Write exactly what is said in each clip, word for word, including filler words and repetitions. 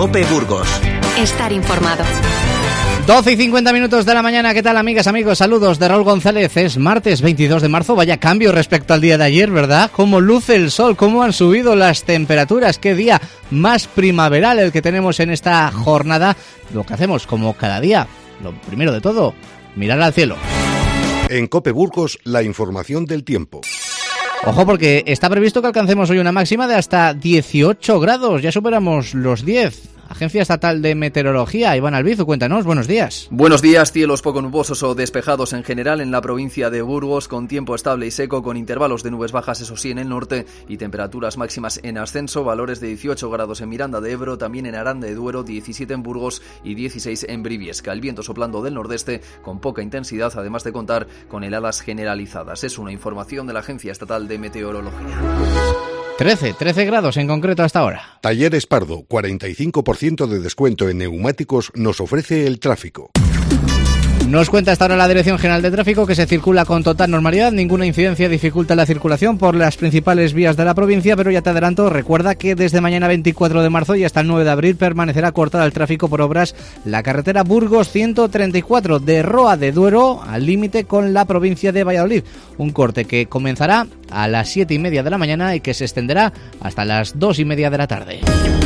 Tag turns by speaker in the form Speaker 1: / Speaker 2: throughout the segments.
Speaker 1: COPE Burgos.
Speaker 2: Estar informado.
Speaker 3: doce y cincuenta minutos de la mañana. ¿Qué tal, amigas, amigos? Saludos de Raúl González. Es martes veintidós de marzo. Vaya cambio respecto al día de ayer, ¿verdad? Cómo luce el sol, cómo han subido las temperaturas. Qué día más primaveral el que tenemos en esta jornada. Lo que hacemos como cada día, lo primero de todo, mirar al cielo.
Speaker 4: En COPE Burgos, la información del tiempo.
Speaker 3: Ojo, porque está previsto que alcancemos hoy una máxima de hasta dieciocho grados. Ya superamos los diez. Agencia Estatal de Meteorología, Iván Albizu, cuéntanos, buenos días.
Speaker 5: Buenos días, cielos poco nubosos o despejados en general en la provincia de Burgos, con tiempo estable y seco, con intervalos de nubes bajas, eso sí, en el norte, y temperaturas máximas en ascenso, valores de dieciocho grados en Miranda de Ebro, también en Aranda de Duero, diecisiete en Burgos y dieciséis en Briviesca. El viento soplando del nordeste con poca intensidad, además de contar con heladas generalizadas. Es una información de la Agencia Estatal de Meteorología.
Speaker 3: trece, trece grados en concreto hasta ahora.
Speaker 4: Talleres Pardo, cuarenta y cinco por ciento de descuento en neumáticos nos ofrece el tráfico.
Speaker 3: Nos cuenta hasta ahora la Dirección General de Tráfico que se circula con total normalidad, ninguna incidencia dificulta la circulación por las principales vías de la provincia, pero ya te adelanto, recuerda que desde mañana veinticuatro de marzo y hasta el nueve de abril permanecerá cortada el tráfico por obras la carretera Burgos ciento treinta y cuatro de Roa de Duero al límite con la provincia de Valladolid, un corte que comenzará a las siete y media de la mañana y que se extenderá hasta las dos y media de la tarde.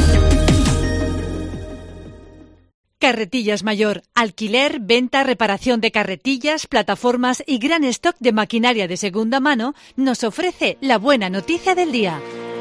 Speaker 6: Carretillas Mayor, alquiler, venta, reparación de carretillas, plataformas y gran stock de maquinaria de segunda mano, nos ofrece la buena noticia del día.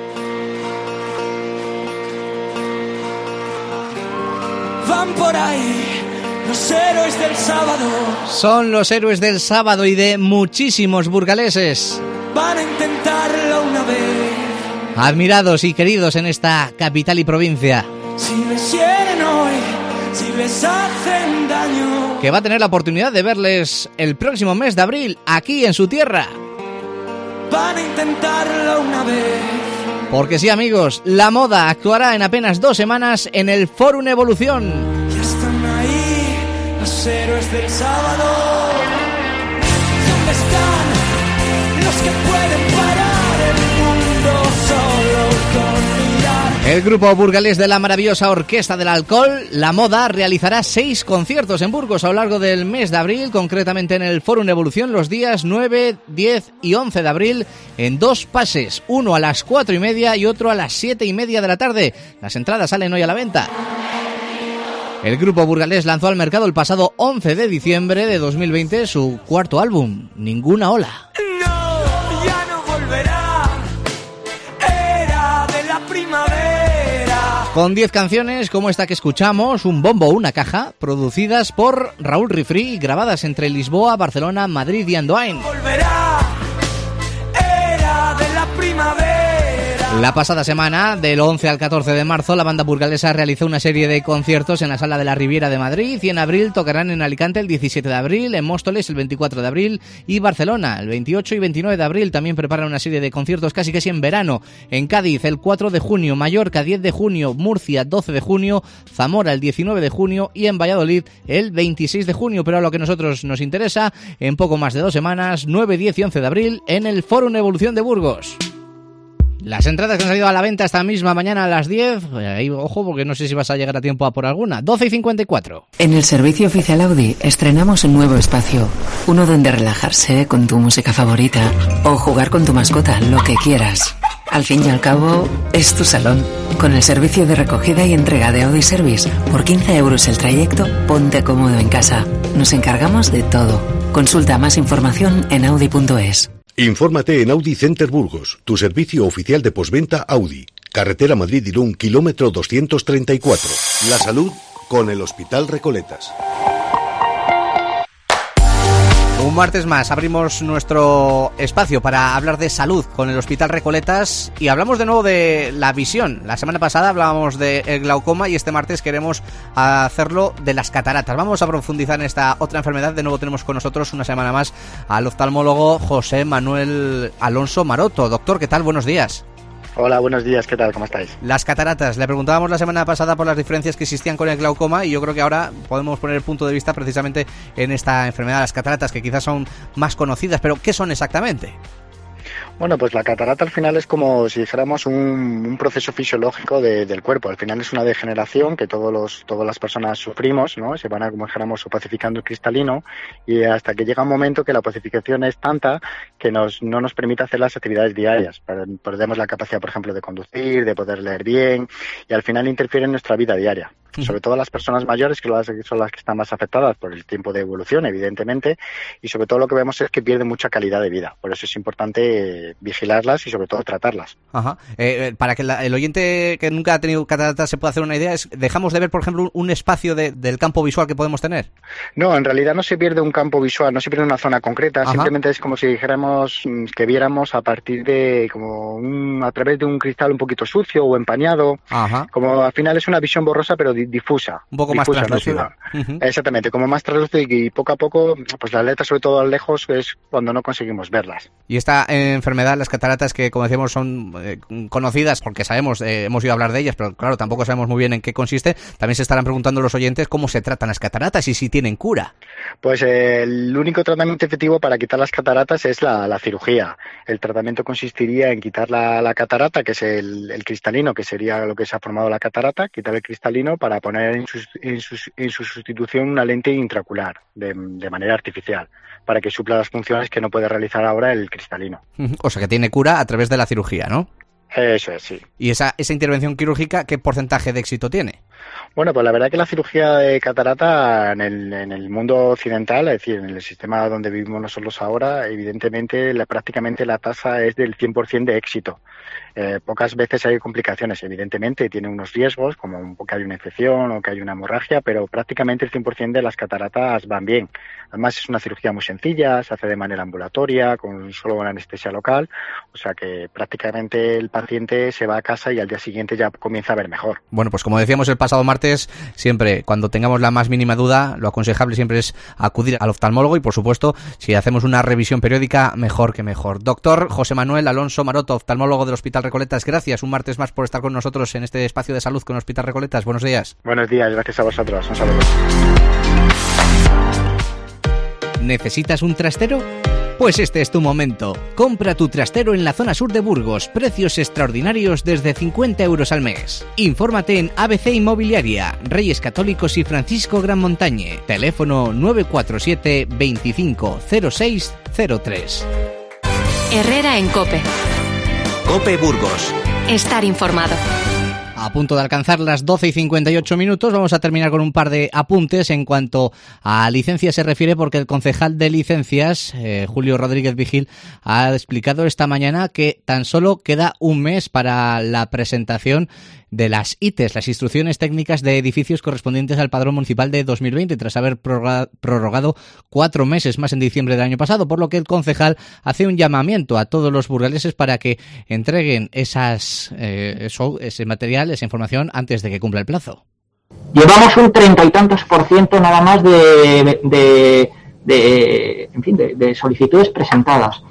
Speaker 7: Van por ahí los héroes del sábado.
Speaker 3: Son los héroes del sábado y de muchísimos burgaleses.
Speaker 7: Van a intentarlo una vez.
Speaker 3: Admirados y queridos en esta capital y provincia.
Speaker 7: Si les hieren hoy, si les hacen daño,
Speaker 3: que va a tener la oportunidad de verles el próximo mes de abril aquí en su tierra.
Speaker 7: Van a intentarlo una vez.
Speaker 3: Porque sí, amigos, la moda actuará en apenas dos semanas en el Fórum Evolución.
Speaker 7: Ya están ahí los héroes del sábado. ¿Dónde están los que pueden parar el mundo solo con mirar?
Speaker 3: El grupo burgalés de la maravillosa Orquesta del Alcohol, La Moda, realizará seis conciertos en Burgos a lo largo del mes de abril, concretamente en el Fórum Evolución los días nueve, diez y once de abril, en dos pases, uno a las cuatro y media y otro a las siete y media de la tarde. Las entradas salen hoy a la venta. El grupo burgalés lanzó al mercado el pasado once de diciembre de dos mil veinte su cuarto álbum, Ninguna Ola.
Speaker 7: No, ya no volverá. Era de la primavera.
Speaker 3: Con diez canciones como esta que escuchamos, Un bombo, una caja, producidas por Raúl Rifri y grabadas entre Lisboa, Barcelona, Madrid y Andoain.
Speaker 7: Volverá. Era de la primavera.
Speaker 3: La pasada semana, del once al catorce de marzo, la banda burgalesa realizó una serie de conciertos en la Sala de la Riviera de Madrid y en abril tocarán en Alicante el diecisiete de abril, en Móstoles el veinticuatro de abril y Barcelona el veintiocho y veintinueve de abril. También preparan una serie de conciertos casi casi en verano, en Cádiz el cuatro de junio, Mallorca diez de junio, Murcia doce de junio, Zamora el diecinueve de junio y en Valladolid el veintiséis de junio. Pero a lo que a nosotros nos interesa, en poco más de dos semanas, nueve, diez y once de abril, en el Fórum Evolución de Burgos. Las entradas que han salido a la venta esta misma mañana a las diez, ahí, ojo, porque no sé si vas a llegar a tiempo a por alguna. doce y cincuenta y cuatro.
Speaker 8: En el servicio oficial Audi estrenamos un nuevo espacio, uno donde relajarse con tu música favorita o jugar con tu mascota, lo que quieras. Al fin y al cabo, es tu salón. Con el servicio de recogida y entrega de Audi Service, por quince euros el trayecto, ponte cómodo en casa. Nos encargamos de todo. Consulta más información en audi punto es.
Speaker 4: Infórmate en Audi Center Burgos, tu servicio oficial de postventa Audi. Carretera Madrid-Irún, kilómetro doscientos treinta y cuatro. La salud con el Hospital Recoletas.
Speaker 3: Un martes más abrimos nuestro espacio para hablar de salud con el Hospital Recoletas y hablamos de nuevo de la visión. La semana pasada hablábamos del glaucoma y este martes queremos hacerlo de las cataratas. Vamos a profundizar en esta otra enfermedad. De nuevo tenemos con nosotros una semana más al oftalmólogo José Manuel Alonso Maroto. Doctor, ¿qué tal? Buenos días.
Speaker 9: Hola, buenos días, ¿qué tal? ¿Cómo estáis?
Speaker 3: Las cataratas, le preguntábamos la semana pasada por las diferencias que existían con el glaucoma y yo creo que ahora podemos poner el punto de vista precisamente en esta enfermedad, las cataratas, que quizás son más conocidas, pero ¿qué son exactamente?
Speaker 9: Bueno, pues la catarata al final es como si dijéramos un, un proceso fisiológico de, del cuerpo. Al final es una degeneración que todos los, todas las personas sufrimos, ¿no? Se van a, como dijéramos, opacificando el cristalino y hasta que llega un momento que la opacificación es tanta que nos, no nos permite hacer las actividades diarias. Perdemos la capacidad, por ejemplo, de conducir, de poder leer bien y al final interfiere en nuestra vida diaria. Sobre todo las personas mayores, que son las que están más afectadas por el tiempo de evolución, evidentemente, y sobre todo lo que vemos es que pierden mucha calidad de vida. Por eso es importante vigilarlas y sobre todo tratarlas.
Speaker 3: Ajá. Eh, para que la, el oyente que nunca ha tenido catarata se pueda hacer una idea, es ¿dejamos de ver, por ejemplo, un espacio de, del campo visual que podemos tener?
Speaker 9: No, en realidad no se pierde un campo visual, no se pierde una zona concreta. Ajá. Simplemente es como si dijéramos que viéramos a partir de, como un, a través de un cristal un poquito sucio o empañado. Ajá. Como al final es una visión borrosa, pero difusa.
Speaker 3: Un poco
Speaker 9: difusa,
Speaker 3: más translúcida.
Speaker 9: ¿No? Uh-huh. Exactamente, como más translúcida y poco a poco, pues las letras, sobre todo a lejos, es cuando no conseguimos verlas.
Speaker 3: Y esta eh, enfermedad, las cataratas, que como decíamos son eh, conocidas porque sabemos, eh, hemos ido a hablar de ellas, pero claro, tampoco sabemos muy bien en qué consiste. También se estarán preguntando los oyentes cómo se tratan las cataratas y si tienen cura.
Speaker 9: Pues eh, el único tratamiento efectivo para quitar las cataratas es la, la cirugía. El tratamiento consistiría en quitar la, la catarata, que es el, el cristalino, que sería lo que se ha formado la catarata, quitar el cristalino para poner en su, en su, en su sustitución una lente intraocular de, de manera artificial, para que supla las funciones que no puede realizar ahora el cristalino.
Speaker 3: O sea que tiene cura a través de la cirugía, ¿no?
Speaker 9: Eso es, sí.
Speaker 3: ¿Y esa, esa intervención quirúrgica qué porcentaje de éxito tiene?
Speaker 9: Bueno, pues la verdad que la cirugía de catarata en el, en el mundo occidental, es decir, en el sistema donde vivimos nosotros ahora, evidentemente la, prácticamente la tasa es del cien por ciento de éxito. Eh, pocas veces hay complicaciones, evidentemente tiene unos riesgos, como que hay una infección o que hay una hemorragia, pero prácticamente el cien por ciento de las cataratas van bien. Además es una cirugía muy sencilla, se hace de manera ambulatoria, con solo una anestesia local, o sea que prácticamente el paciente se va a casa y al día siguiente ya comienza a ver mejor.
Speaker 3: Bueno, pues como decíamos el pasado martes, siempre cuando tengamos la más mínima duda, lo aconsejable siempre es acudir al oftalmólogo y por supuesto, si hacemos una revisión periódica, mejor que mejor. Doctor José Manuel Alonso Maroto, oftalmólogo del Hospital Recoletas, gracias un martes más por estar con nosotros en este espacio de salud con Hospital Recoletas. Buenos días.
Speaker 9: Buenos días, gracias a vosotros. Un saludo.
Speaker 3: ¿Necesitas un trastero? Pues este es tu momento. Compra tu trastero en la zona sur de Burgos. Precios extraordinarios desde cincuenta euros al mes. Infórmate en A B C Inmobiliaria, Reyes Católicos y Francisco Gran Montañe. Teléfono nueve cuatro siete, veinticinco, cero seis cero tres.
Speaker 1: Herrera en COPE.
Speaker 2: COPE Burgos.
Speaker 1: Estar informado.
Speaker 3: A punto de alcanzar las doce y cincuenta y ocho minutos, vamos a terminar con un par de apuntes en cuanto a licencias se refiere, porque el concejal de licencias, eh, Julio Rodríguez Vigil, ha explicado esta mañana que tan solo queda un mes para la presentación de las I T E S, las instrucciones técnicas de edificios correspondientes al padrón municipal de dos mil veinte, tras haber prorrogado cuatro meses más en diciembre del año pasado, por lo que el concejal hace un llamamiento a todos los burgaleses para que entreguen esas, eh, eso, ese material, esa información, antes de que cumpla el plazo.
Speaker 10: Llevamos un treinta y tantos por ciento nada más de, de, de, en fin, de, de solicitudes presentadas.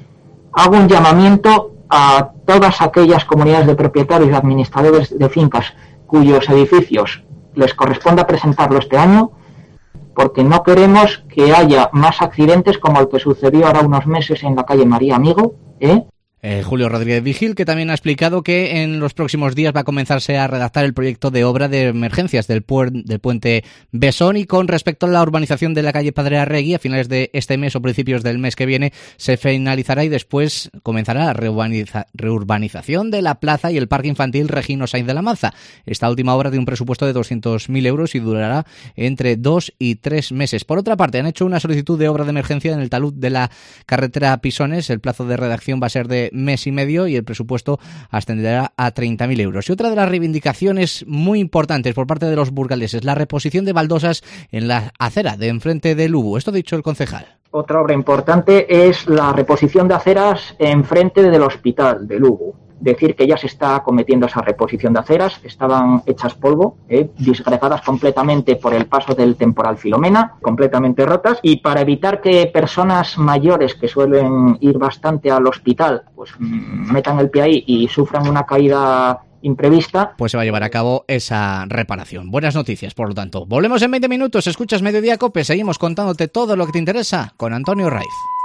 Speaker 10: Hago un llamamiento a todas aquellas comunidades de propietarios y administradores de fincas cuyos edificios les corresponda presentarlo este año, porque no queremos que haya más accidentes como el que sucedió ahora unos meses en la calle María Amigo, ¿eh?
Speaker 3: Eh, Julio Rodríguez Vigil, que también ha explicado que en los próximos días va a comenzarse a redactar el proyecto de obra de emergencias del, puer- del puente Besón, y con respecto a la urbanización de la calle Padre Arregui, a finales de este mes o principios del mes que viene se finalizará y después comenzará la reurbaniza- reurbanización de la plaza y el parque infantil Regino Sainz de la Maza. Esta última obra de un presupuesto de doscientos mil euros y durará entre dos y tres meses. Por otra parte, han hecho una solicitud de obra de emergencia en el talud de la carretera Pisones. El plazo de redacción va a ser de mes y medio y el presupuesto ascenderá a treinta mil euros. Y otra de las reivindicaciones muy importantes por parte de los burgaleses, la reposición de baldosas en la acera de enfrente del Lubu. Esto ha dicho el concejal.
Speaker 10: Otra obra importante es la reposición de aceras enfrente del hospital de Lubu. Decir que ya se está cometiendo esa reposición de aceras, estaban hechas polvo, eh, disgregadas completamente por el paso del temporal Filomena, completamente rotas, y para evitar que personas mayores que suelen ir bastante al hospital pues mmm, metan el pie ahí y sufran una caída imprevista,
Speaker 3: pues se va a llevar a cabo esa reparación. Buenas noticias, por lo tanto. Volvemos en veinte minutos, escuchas Mediodía COPE, seguimos contándote todo lo que te interesa con Antonio Raiz.